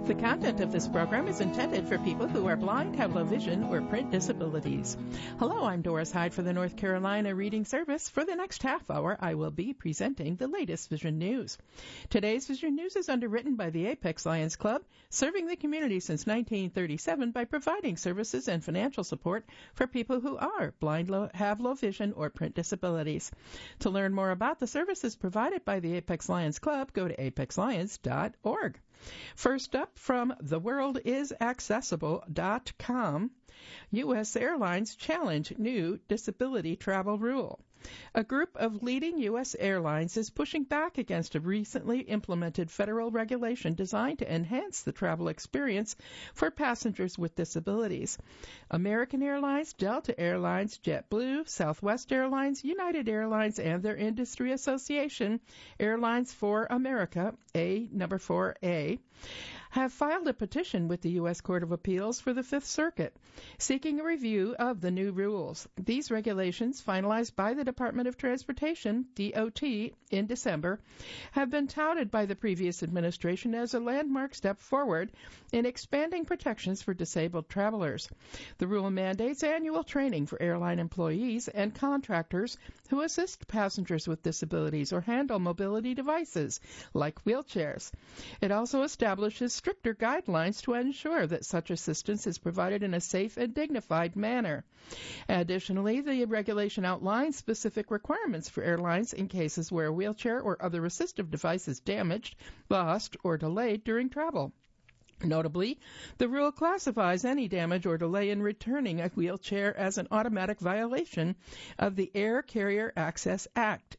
The content of this program is intended for people who are blind, have low vision, or print disabilities. Hello, I'm Doris Hyde for the North Carolina Reading Service. For the next half hour, I will be presenting the latest Vision News. Today's Vision News is underwritten by the Apex Lions Club, serving the community since 1937 by providing services and financial support for people who are blind, have low vision, or print disabilities. To learn more about the services provided by the Apex Lions Club, go to apexlions.org. First up from theworldisaccessible.com, U.S. Airlines challenge new disability travel rule. A group of leading U.S. airlines is pushing back against a recently implemented federal regulation designed to enhance the travel experience for passengers with disabilities. American Airlines, Delta Airlines, JetBlue, Southwest Airlines, United Airlines, and their industry association, Airlines for America, number 4A, have filed a petition with the U.S. Court of Appeals for the Fifth Circuit, seeking a review of the new rules. These regulations, finalized by the Department of Transportation, DOT, in December, have been touted by the previous administration as a landmark step forward in expanding protections for disabled travelers. The rule mandates annual training for airline employees and contractors who assist passengers with disabilities or handle mobility devices, like wheelchairs. It also establishes stricter guidelines to ensure that such assistance is provided in a safe and dignified manner. Additionally, the regulation outlines specific requirements for airlines in cases where a wheelchair or other assistive device is damaged, lost, or delayed during travel. Notably, the rule classifies any damage or delay in returning a wheelchair as an automatic violation of the Air Carrier Access Act,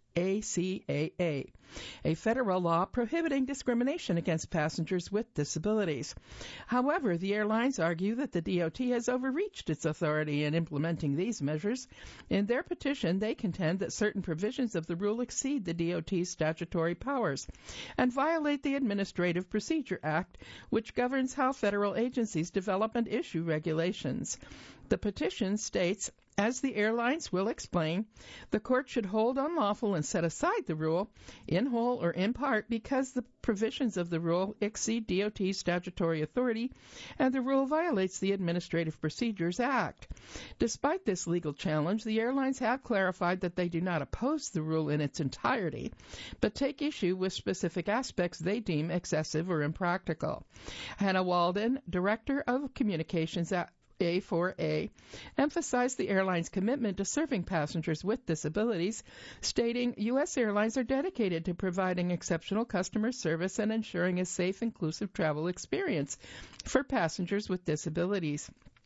ACAA, a federal law prohibiting discrimination against passengers with disabilities. However, the airlines argue that the DOT has overreached its authority in implementing these measures. In their petition, they contend that certain provisions of the rule exceed the DOT's statutory powers and violate the Administrative Procedure Act, which governs how federal agencies develop and issue regulations. The petition states, as the airlines will explain, the court should hold unlawful and set aside the rule, in whole or in part, because the provisions of the rule exceed DOT's statutory authority and the rule violates the Administrative Procedures Act. Despite this legal challenge, the airlines have clarified that they do not oppose the rule in its entirety, but take issue with specific aspects they deem excessive or impractical. Hannah Walden, Director of Communications at A4A, emphasized the airline's commitment to serving passengers with disabilities, stating, U.S. airlines are dedicated to providing exceptional customer service and ensuring a safe, inclusive travel experience for passengers with disabilities.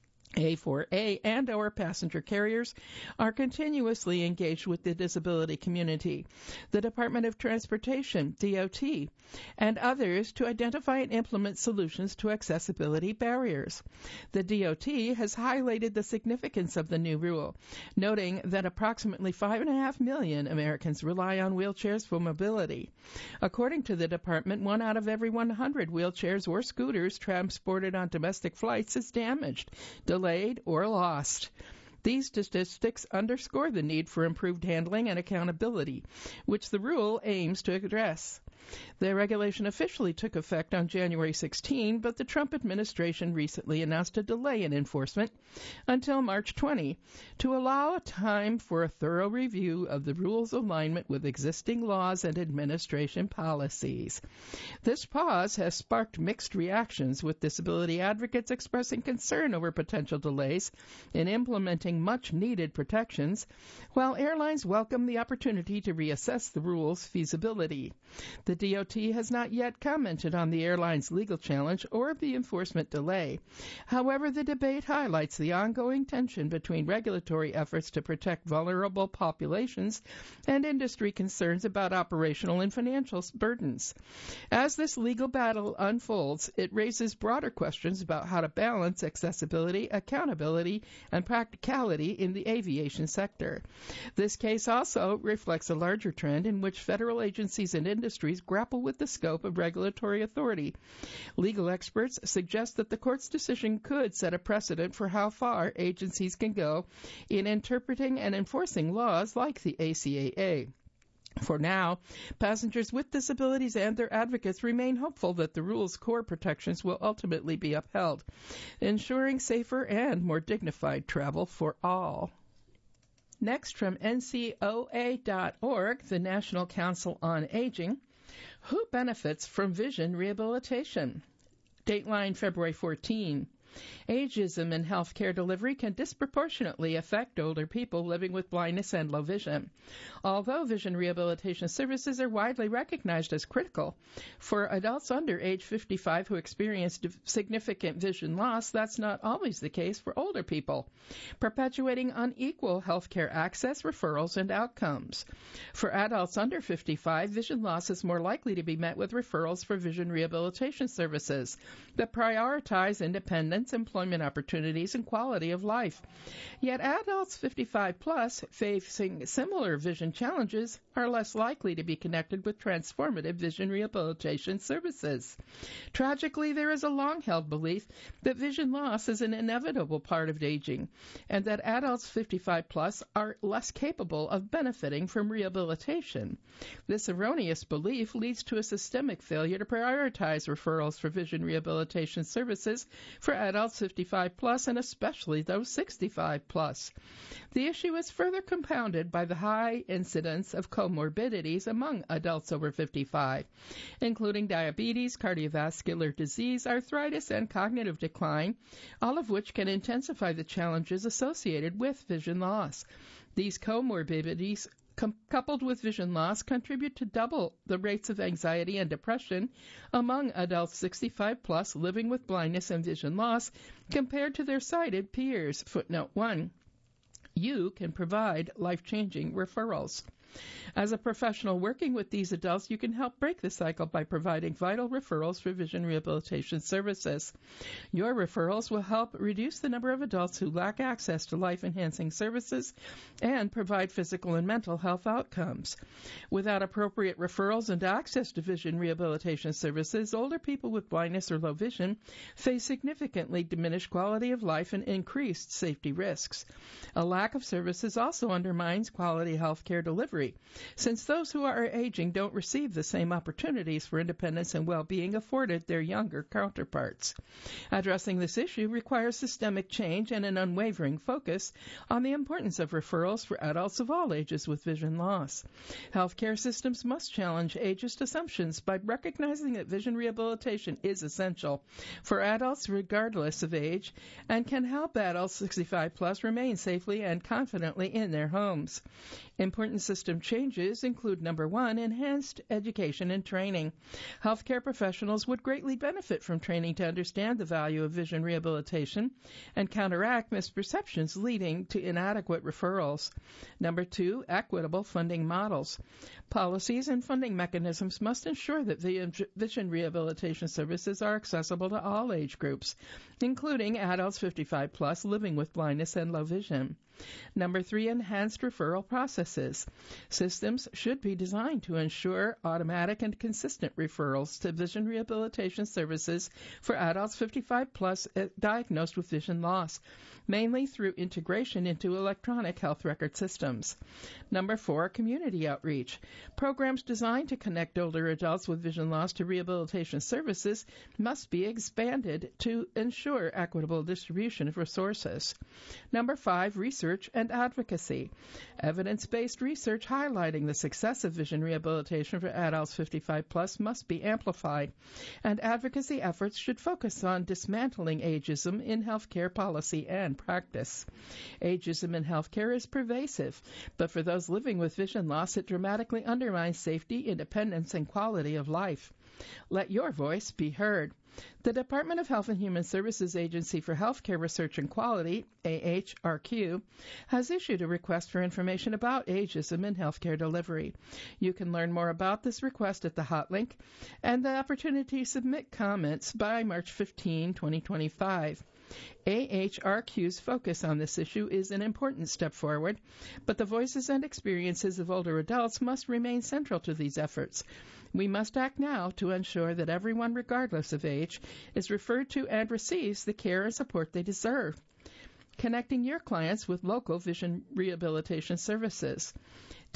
A4A and our passenger carriers are continuously engaged with the disability community, the Department of Transportation, DOT, and others to identify and implement solutions to accessibility barriers. The DOT has highlighted the significance of the new rule, noting that approximately 5.5 million Americans rely on wheelchairs for mobility. According to the department, 1 out of every 100 wheelchairs or scooters transported on domestic flights is damaged, delayed, or lost. These statistics underscore the need for improved handling and accountability, which the rule aims to address. The regulation officially took effect on January 16, but the Trump administration recently announced a delay in enforcement until March 20 to allow a time for a thorough review of the rule's alignment with existing laws and administration policies. This pause has sparked mixed reactions, with disability advocates expressing concern over potential delays in implementing much-needed protections, while airlines welcome the opportunity to reassess the rule's feasibility. The DOT has not yet commented on the airline's legal challenge or the enforcement delay. However, the debate highlights the ongoing tension between regulatory efforts to protect vulnerable populations and industry concerns about operational and financial burdens. As this legal battle unfolds, it raises broader questions about how to balance accessibility, accountability, and practicality in the aviation sector. This case also reflects a larger trend in which federal agencies and industries grapple with the scope of regulatory authority. Legal experts suggest that the court's decision could set a precedent for how far agencies can go in interpreting and enforcing laws like the ACAA. For now, passengers with disabilities and their advocates remain hopeful that the rule's core protections will ultimately be upheld, ensuring safer and more dignified travel for all. Next, from NCOA.org, the National Council on Aging, who benefits from vision rehabilitation? Dateline February 14. Ageism in healthcare delivery can disproportionately affect older people living with blindness and low vision. Although vision rehabilitation services are widely recognized as critical for adults under age 55 who experience significant vision loss, that's not always the case for older people, perpetuating unequal healthcare access, referrals, and outcomes. For adults under 55, vision loss is more likely to be met with referrals for vision rehabilitation services that prioritize independence, employment opportunities, and quality of life. Yet adults 55 plus facing similar vision challenges are less likely to be connected with transformative vision rehabilitation services. Tragically, there is a long-held belief that vision loss is an inevitable part of aging, and that adults 55 plus are less capable of benefiting from rehabilitation. This erroneous belief leads to a systemic failure to prioritize referrals for vision rehabilitation services for adults 55 plus and especially those 65 plus. The issue is further compounded by the high incidence of comorbidities among adults over 55, including diabetes, cardiovascular disease, arthritis, and cognitive decline, all of which can intensify the challenges associated with vision loss. These comorbidities coupled with vision loss, contribute to double the rates of anxiety and depression among adults 65 plus living with blindness and vision loss compared to their sighted peers. Footnote 1. You can provide life-changing referrals. As a professional working with these adults, you can help break the cycle by providing vital referrals for vision rehabilitation services. Your referrals will help reduce the number of adults who lack access to life-enhancing services and provide physical and mental health outcomes. Without appropriate referrals and access to vision rehabilitation services, older people with blindness or low vision face significantly diminished quality of life and increased safety risks. A lack of services also undermines quality health care delivery, since those who are aging don't receive the same opportunities for independence and well-being afforded their younger counterparts. Addressing this issue requires systemic change and an unwavering focus on the importance of referrals for adults of all ages with vision loss. Healthcare systems must challenge ageist assumptions by recognizing that vision rehabilitation is essential for adults regardless of age and can help adults 65 plus remain safely and confidently in their homes. Important system changes include, number one, enhanced education and training. Healthcare professionals would greatly benefit from training to understand the value of vision rehabilitation and counteract misperceptions leading to inadequate referrals. Number two, equitable funding models. Policies and funding mechanisms must ensure that vision rehabilitation services are accessible to all age groups, including adults 55 plus living with blindness and low vision. Number three, enhanced referral processes. Systems should be designed to ensure automatic and consistent referrals to vision rehabilitation services for adults 55 plus diagnosed with vision loss, mainly through integration into electronic health record systems. Number four, community outreach. Programs designed to connect older adults with vision loss to rehabilitation services must be expanded to ensure equitable distribution of resources. Number five, research and advocacy. Evidence-based research highlighting the success of vision rehabilitation for adults 55 plus must be amplified, and advocacy efforts should focus on dismantling ageism in healthcare policy and practice. Ageism in healthcare is pervasive, but for those living with vision loss, it dramatically undermines safety, independence, and quality of life. Let your voice be heard. The Department of Health and Human Services Agency for Healthcare Research and Quality, AHRQ, has issued a request for information about ageism in healthcare delivery. You can learn more about this request at the hot link and the opportunity to submit comments by March 15, 2025. AHRQ's focus on this issue is an important step forward, but the voices and experiences of older adults must remain central to these efforts. We must act now to ensure that everyone, regardless of age, is referred to and receives the care and support they deserve. Connecting your clients with local vision rehabilitation services.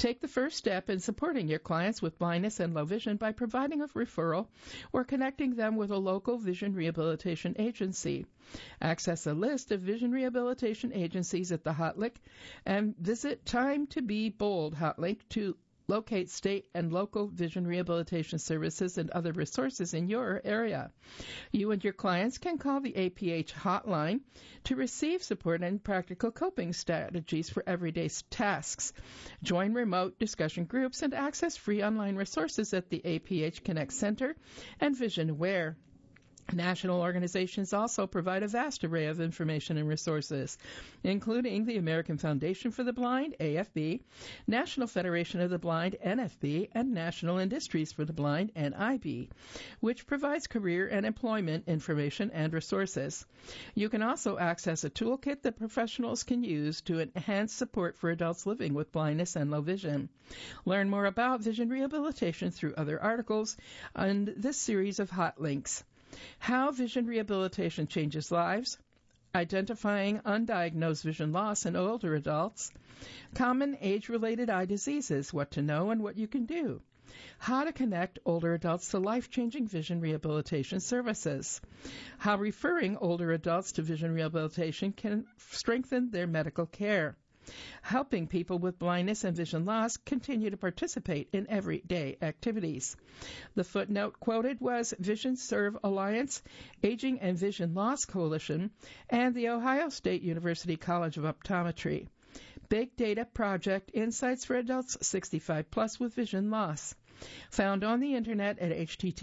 Take the first step in supporting your clients with blindness and low vision by providing a referral or connecting them with a local vision rehabilitation agency. Access a list of vision rehabilitation agencies at the Hotlink and visit Time to Be Bold Hotlink to locate state and local vision rehabilitation services and other resources in your area. You and your clients can call the APH hotline to receive support and practical coping strategies for everyday tasks. Join remote discussion groups and access free online resources at the APH Connect Center and Vision Aware. National organizations also provide a vast array of information and resources, including the American Foundation for the Blind, AFB, National Federation of the Blind, NFB, and National Industries for the Blind, NIB, which provides career and employment information and resources. You can also access a toolkit that professionals can use to enhance support for adults living with blindness and low vision. Learn more about vision rehabilitation through other articles on this series of hot links. How vision rehabilitation changes lives, identifying undiagnosed vision loss in older adults, common age-related eye diseases, what to know and what you can do, how to connect older adults to life-changing vision rehabilitation services, how referring older adults to vision rehabilitation can strengthen their medical care, helping people with blindness and vision loss continue to participate in everyday activities. The footnote quoted was Vision Serve Alliance, Aging and Vision Loss Coalition, and the Ohio State University College of Optometry. Big Data Project Insights for Adults 65 Plus with Vision Loss. Found on the internet at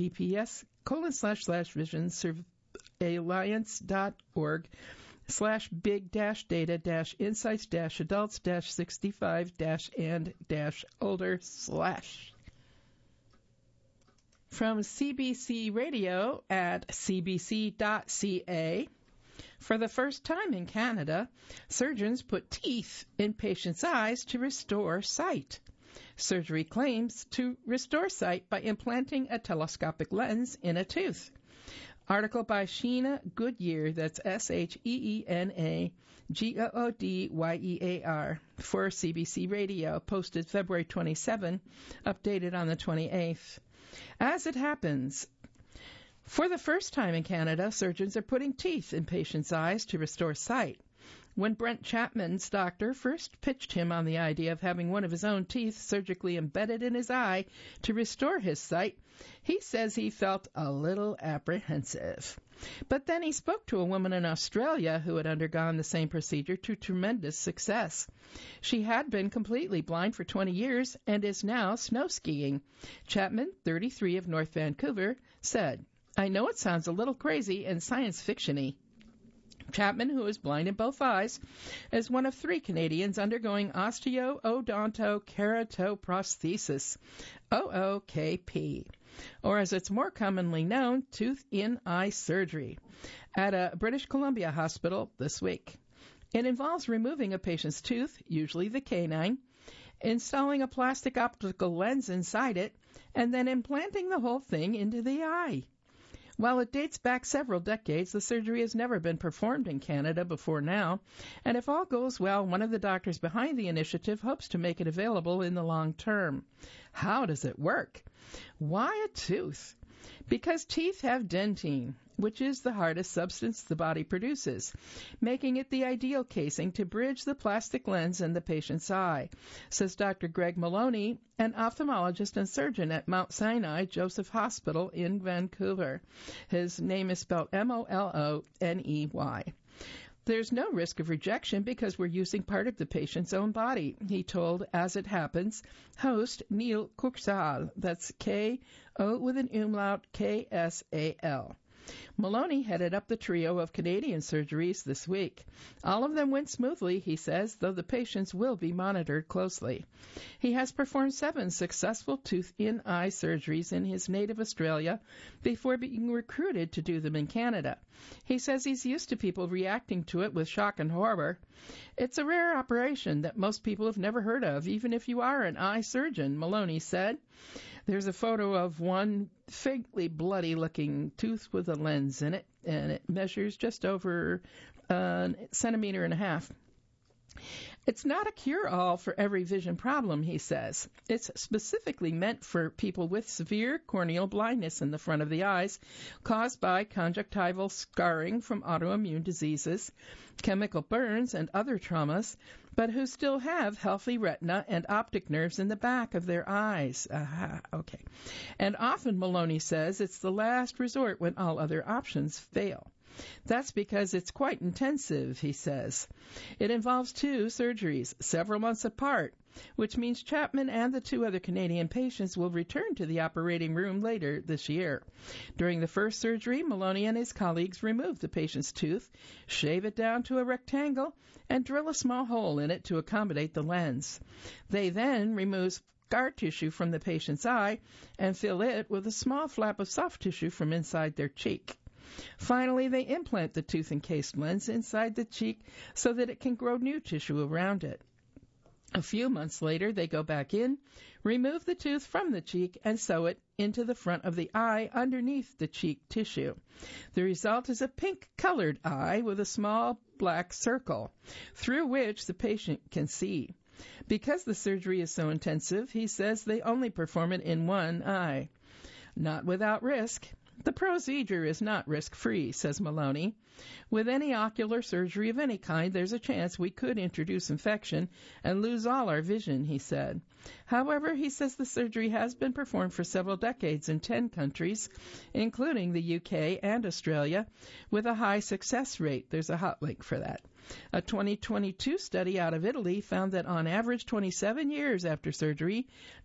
https://visionservealliance.org/big-data-insights-adults-65-and-older/. From CBC Radio at cbc.ca. For the first time in Canada, surgeons put teeth in patients' eyes to restore sight. Surgery claims to restore sight by implanting a telescopic lens in a tooth. Article by Sheena Goodyear, that's SHEENA Goodyear, for CBC Radio, posted February 27, updated on the 28th. As it happens, for the first time in Canada, surgeons are putting teeth in patients' eyes to restore sight. When Brent Chapman's doctor first pitched him on the idea of having one of his own teeth surgically embedded in his eye to restore his sight, he says he felt a little apprehensive. But then he spoke to a woman in Australia who had undergone the same procedure to tremendous success. She had been completely blind for 20 years and is now snow skiing. Chapman, 33, of North Vancouver, said, "I know it sounds a little crazy and science fiction-y." Chapman, who is blind in both eyes, is one of 3 Canadians undergoing osteoodontokeratoprosthesis, OOKP, or as it's more commonly known, tooth-in-eye surgery, at a British Columbia hospital this week. It involves removing a patient's tooth, usually the canine, installing a plastic optical lens inside it, and then implanting the whole thing into the eye. While it dates back several decades, the surgery has never been performed in Canada before now, and if all goes well, one of the doctors behind the initiative hopes to make it available in the long term. How does it work? Why a tooth? Because teeth have dentine, which is the hardest substance the body produces, making it the ideal casing to bridge the plastic lens in the patient's eye, says Dr. Greg Maloney, an ophthalmologist and surgeon at Mount Sinai Joseph Hospital in Vancouver. His name is spelled Moloney. There's no risk of rejection because we're using part of the patient's own body, he told As It Happens host Neil Kuksal, that's K-O with an umlaut, K-S-A-L. Maloney headed up the trio of Canadian surgeries this week. All of them went smoothly, he says, though the patients will be monitored closely. He has performed 7 successful tooth-in-eye surgeries in his native Australia before being recruited to do them in Canada. He says he's used to people reacting to it with shock and horror. It's a rare operation that most people have never heard of, even if you are an eye surgeon, Maloney said. There's a photo of one faintly bloody-looking tooth with a lens in it, and it measures just over a centimeter and a half. It's not a cure-all for every vision problem, he says. It's specifically meant for people with severe corneal blindness in the front of the eyes caused by conjunctival scarring from autoimmune diseases, chemical burns, and other traumas, but who still have healthy retina and optic nerves in the back of their eyes. Okay. And often, Maloney says, it's the last resort when all other options fail. That's because it's quite intensive, he says. It involves 2 surgeries, several months apart, which means Chapman and the 2 other Canadian patients will return to the operating room later this year. During the first surgery, Maloney and his colleagues remove the patient's tooth, shave it down to a rectangle, and drill a small hole in it to accommodate the lens. They then remove scar tissue from the patient's eye and fill it with a small flap of soft tissue from inside their cheek. Finally, they implant the tooth-encased lens inside the cheek so that it can grow new tissue around it. A few months later, they go back in, remove the tooth from the cheek, and sew it into the front of the eye underneath the cheek tissue. The result is a pink-colored eye with a small black circle, through which the patient can see. Because the surgery is so intensive, he says they only perform it in one eye. Not without risk. The procedure is not risk-free, says Maloney. With any ocular surgery of any kind, there's a chance we could introduce infection and lose all our vision, he said. However, he says the surgery has been performed for several decades in 10 countries, including the UK and Australia, with a high success rate. There's a hot link for that. A 2022 study out of Italy found that on average 27 years after surgery,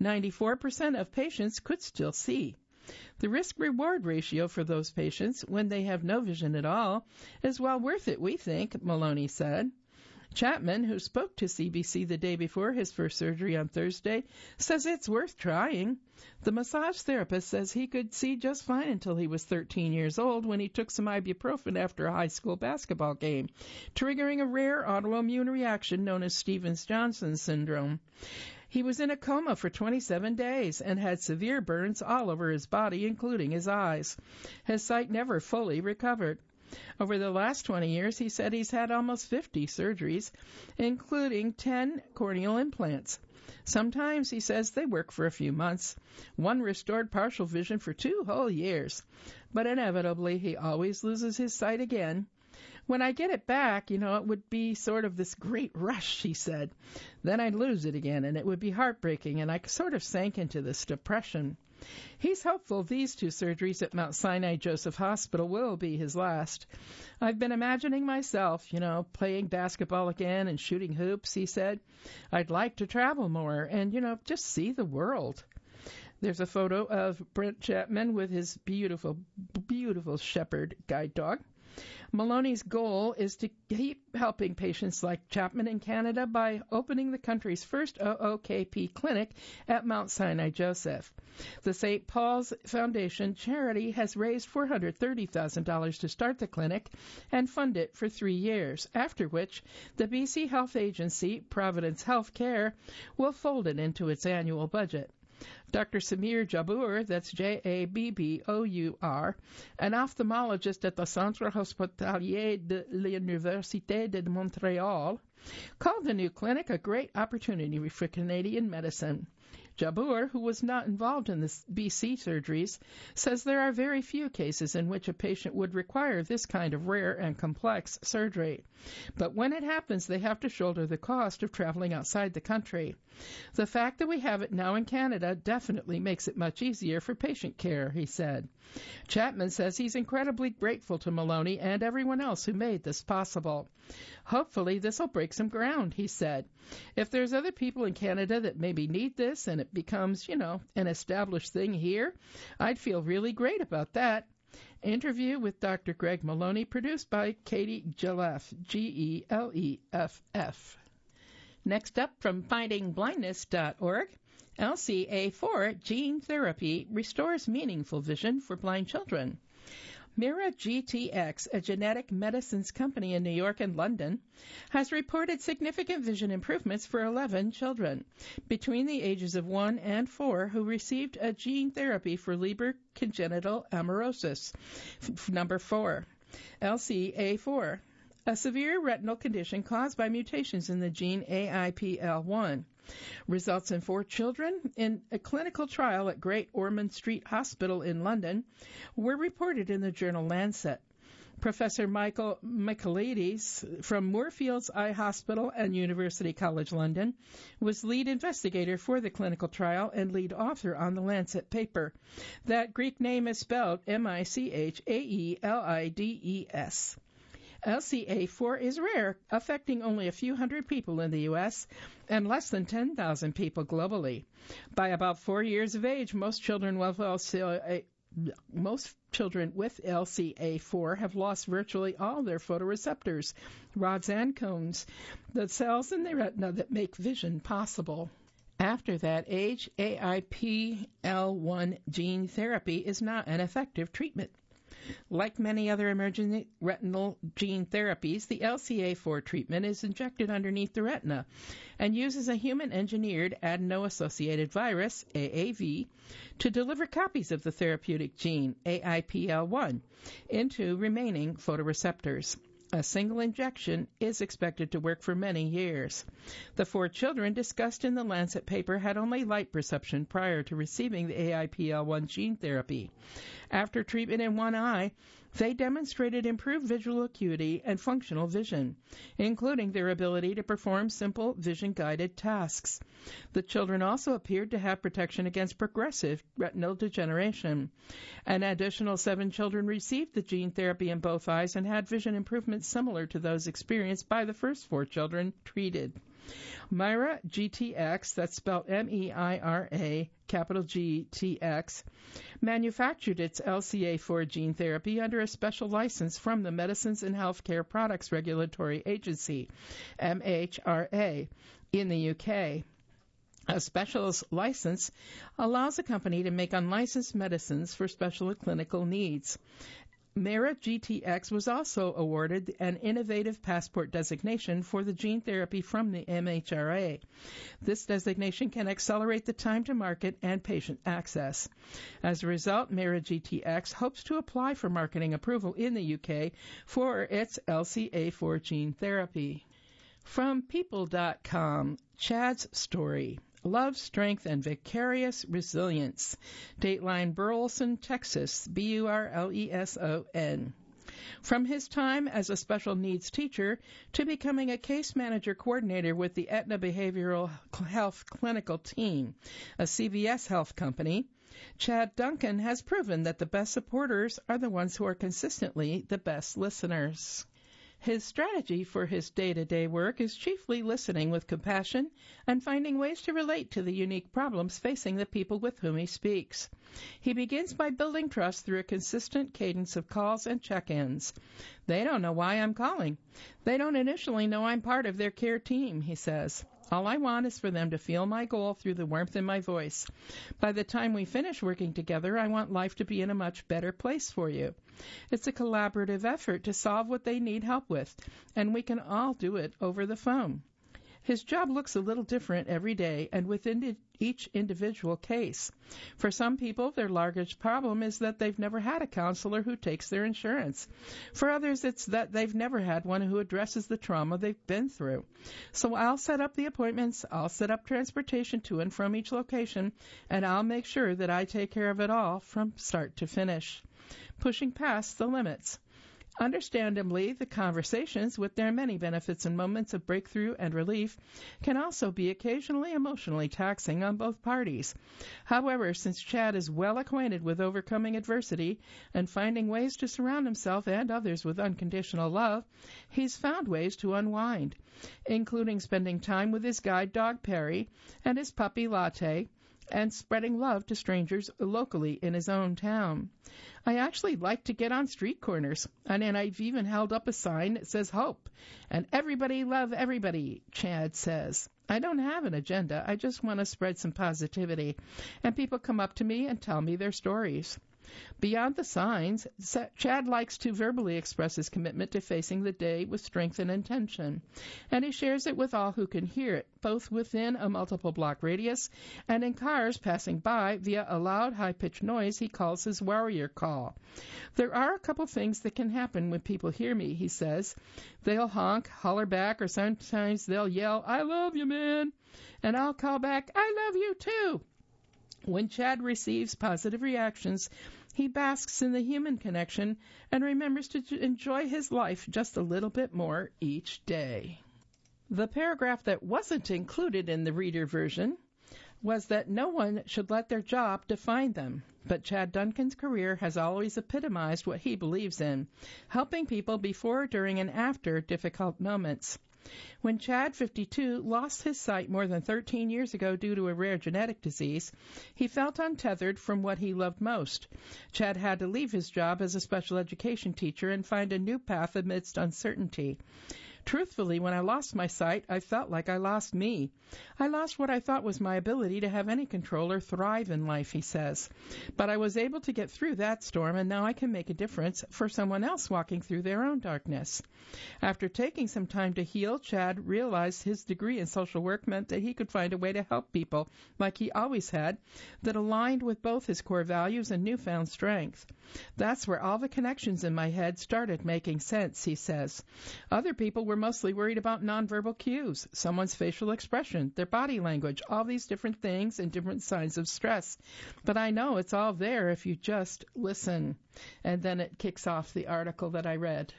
94% of patients could still see. The risk-reward ratio for those patients, when they have no vision at all, is well worth it, we think, Maloney said. Chapman, who spoke to CBC the day before his first surgery on Thursday, says it's worth trying. The massage therapist says he could see just fine until he was 13 years old when he took some ibuprofen after a high school basketball game, triggering a rare autoimmune reaction known as Stevens-Johnson syndrome. He was in a coma for 27 days and had severe burns all over his body, including his eyes. His sight never fully recovered. Over the last 20 years, he said he's had almost 50 surgeries, including 10 corneal implants. Sometimes, he says, they work for a few months. One restored partial vision for 2 whole years. But inevitably, he always loses his sight again. When I get it back, it would be sort of this great rush, he said. Then I'd lose it again, and it would be heartbreaking, and I sort of sank into this depression. He's hopeful these 2 surgeries at Mount Sinai Joseph Hospital will be his last. I've been imagining myself, playing basketball again and shooting hoops, he said. I'd like to travel more and, just see the world. There's a photo of Brent Chapman with his beautiful, beautiful shepherd guide dog. Maloney's goal is to keep helping patients like Chapman in Canada by opening the country's first OOKP clinic at Mount Sinai Joseph. The St. Paul's Foundation charity has raised $430,000 to start the clinic and fund it for 3 years, after which the BC Health Agency, Providence Health Care, will fold it into its annual budget. Dr. Samir Jabbour, that's Jabbour, an ophthalmologist at the Centre Hospitalier de l'Université de Montréal, called the new clinic a great opportunity for Canadian medicine. Jabbour, who was not involved in the BC surgeries, says there are very few cases in which a patient would require this kind of rare and complex surgery. But when it happens, they have to shoulder the cost of traveling outside the country. The fact that we have it now in Canada definitely makes it much easier for patient care, he said. Chapman says he's incredibly grateful to Maloney and everyone else who made this possible. Hopefully this will break some ground, he said. If there's other people in Canada that maybe need this and it becomes, an established thing here, I'd feel really great about that. Interview with Dr. Greg Maloney, produced by Katie Geleff, Geleff. Next up from FindingBlindness.org, LCA4 gene therapy restores meaningful vision for blind children. Mira GTX, a genetic medicines company in New York and London, has reported significant vision improvements for 11 children between the ages of 1 and 4 who received a gene therapy for Leber congenital amaurosis, number 4, LCA4. a severe retinal condition caused by mutations in the gene AIPL1. Results in 4 children in a clinical trial at Great Ormond Street Hospital in London were reported in the journal Lancet. Professor Michael Michaelides from Moorfields Eye Hospital and University College London was lead investigator for the clinical trial and lead author on the Lancet paper. That Greek name is spelled Michaelides. LCA4 is rare, affecting only a few hundred people in the U.S. and less than 10,000 people globally. By about 4 years of age, most children with LCA4 have lost virtually all their photoreceptors, rods and cones, the cells in the retina that make vision possible. After that age, AIPL1 gene therapy is not an effective treatment. Like many other emerging retinal gene therapies, the LCA4 treatment is injected underneath the retina and uses a human-engineered adeno-associated virus, AAV, to deliver copies of the therapeutic gene, AIPL1, into remaining photoreceptors. A single injection is expected to work for many years. The 4 children discussed in the Lancet paper had only light perception prior to receiving the AIPL1 gene therapy. After treatment in one eye, they demonstrated improved visual acuity and functional vision, including their ability to perform simple vision-guided tasks. The children also appeared to have protection against progressive retinal degeneration. An additional 7 children received the gene therapy in both eyes and had vision improvements similar to those experienced by the first 4 children treated. Meira GTX, that's spelled MEIRA, capital GTX, manufactured its LCA4 gene therapy under a special license from the Medicines and Healthcare Products Regulatory Agency, MHRA, in the UK. A specialist license allows a company to make unlicensed medicines for special clinical needs. Meira GTX was also awarded an Innovative Passport designation for the gene therapy from the MHRA. This designation can accelerate the time to market and patient access. As a result, Meira GTX hopes to apply for marketing approval in the UK for its LCA4 gene therapy. From People.com, Chad's story. Love, Strength, and Vicarious Resilience. Dateline Burleson, Texas, Burleson. From his time as a special needs teacher to becoming a case manager coordinator with the Aetna Behavioral Health Clinical Team, a CVS health company, Chad Duncan has proven that the best supporters are the ones who are consistently the best listeners. His strategy for his day-to-day work is chiefly listening with compassion and finding ways to relate to the unique problems facing the people with whom he speaks. He begins by building trust through a consistent cadence of calls and check-ins. They don't know why I'm calling. They don't initially know I'm part of their care team, he says. All I want is for them to feel my goal through the warmth in my voice. By the time we finish working together, I want life to be in a much better place for you. It's a collaborative effort to solve what they need help with, and we can all do it over the phone. His job looks a little different every day and within each individual case. For some people, their largest problem is that they've never had a counselor who takes their insurance. For others, it's that they've never had one who addresses the trauma they've been through. So I'll set up the appointments, I'll set up transportation to and from each location, and I'll make sure that I take care of it all from start to finish. Pushing past the limits. Understandably, the conversations, with their many benefits and moments of breakthrough and relief, can also be occasionally emotionally taxing on both parties. However, since Chad is well acquainted with overcoming adversity and finding ways to surround himself and others with unconditional love, he's found ways to unwind, including spending time with his guide dog Perry and his puppy Latte, and spreading love to strangers locally in his own town. I actually like to get on street corners, and I've even held up a sign that says hope, and everybody love everybody, Chad says. I don't have an agenda, I just want to spread some positivity, and people come up to me and tell me their stories. Beyond the signs, Chad likes to verbally express his commitment to facing the day with strength and intention, and he shares it with all who can hear it, both within a multiple block radius and in cars passing by via a loud, high-pitched noise he calls his warrior call. There are a couple things that can happen when people hear me, he says. They'll honk, holler back, or sometimes they'll yell, "I love you, man," and I'll call back, "I love you, too." When Chad receives positive reactions, he basks in the human connection and remembers to enjoy his life just a little bit more each day. The paragraph that wasn't included in the reader version was that no one should let their job define them. But Chad Duncan's career has always epitomized what he believes in, helping people before, during, and after difficult moments. When Chad, 52, lost his sight more than 13 years ago due to a rare genetic disease, he felt untethered from what he loved most. Chad had to leave his job as a special education teacher and find a new path amidst uncertainty. Truthfully, when I lost my sight, I felt like I lost me. I lost what I thought was my ability to have any control or thrive in life, he says. But I was able to get through that storm, and now I can make a difference for someone else walking through their own darkness. After taking some time to heal, Chad realized his degree in social work meant that he could find a way to help people, like he always had, that aligned with both his core values and newfound strength. That's where all the connections in my head started making sense, he says. Other people were mostly worried about nonverbal cues, someone's facial expression, their body language, all these different things and different signs of stress. But I know it's all there if you just listen. And then it kicks off the article that I read.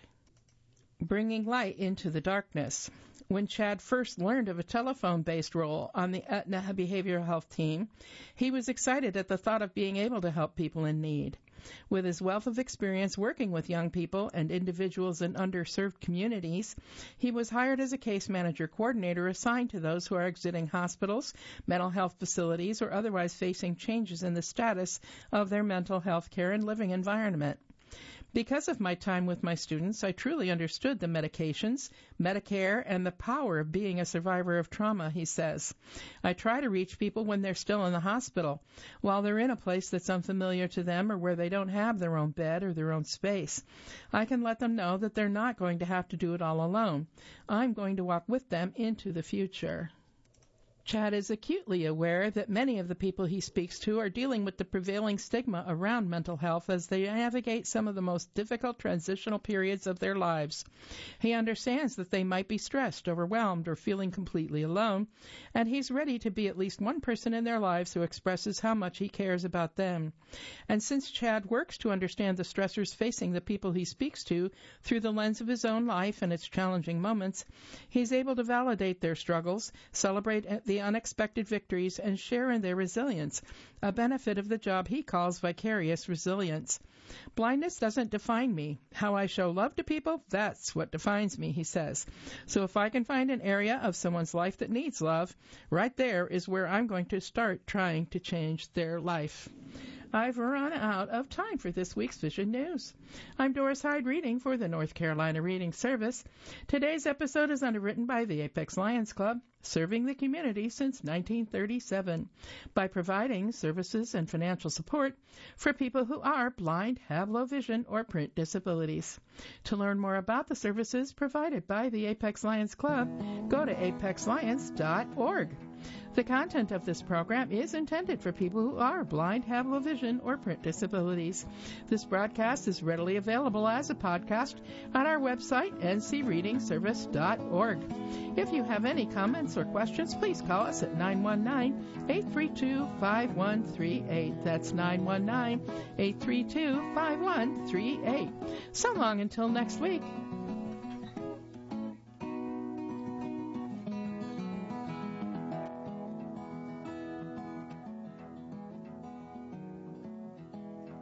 Bringing light into the darkness. When Chad first learned of a telephone-based role on the Aetna behavioral health team, he was excited at the thought of being able to help people in need. With his wealth of experience working with young people and individuals in underserved communities, he was hired as a case manager coordinator assigned to those who are exiting hospitals, mental health facilities, or otherwise facing changes in the status of their mental health care and living environment. Because of my time with my students, I truly understood the medications, Medicare, and the power of being a survivor of trauma, he says. I try to reach people when they're still in the hospital, while they're in a place that's unfamiliar to them or where they don't have their own bed or their own space. I can let them know that they're not going to have to do it all alone. I'm going to walk with them into the future. Chad is acutely aware that many of the people he speaks to are dealing with the prevailing stigma around mental health as they navigate some of the most difficult transitional periods of their lives. He understands that they might be stressed, overwhelmed, or feeling completely alone, and he's ready to be at least one person in their lives who expresses how much he cares about them. And since Chad works to understand the stressors facing the people he speaks to through the lens of his own life and its challenging moments, he's able to validate their struggles, celebrate the unexpected victories, and share in their resilience, a benefit of the job he calls vicarious resilience. Blindness doesn't define me. How I show love to people, that's what defines me, he says. So if I can find an area of someone's life that needs love, right there is where I'm going to start trying to change their life. I've run out of time for this week's Vision News. I'm Doris Hyde reading for the North Carolina Reading Service. Today's episode is underwritten by the Apex Lions Club, serving the community since 1937 by providing services and financial support for people who are blind, have low vision, or print disabilities. To learn more about the services provided by the Apex Lions Club, go to apexlions.org. The content of this program is intended for people who are blind, have low vision, or print disabilities. This broadcast is readily available as a podcast on our website, ncreadingservice.org. If you have any comments or questions, please call us at 919-832-5138. That's 919-832-5138. So long until next week.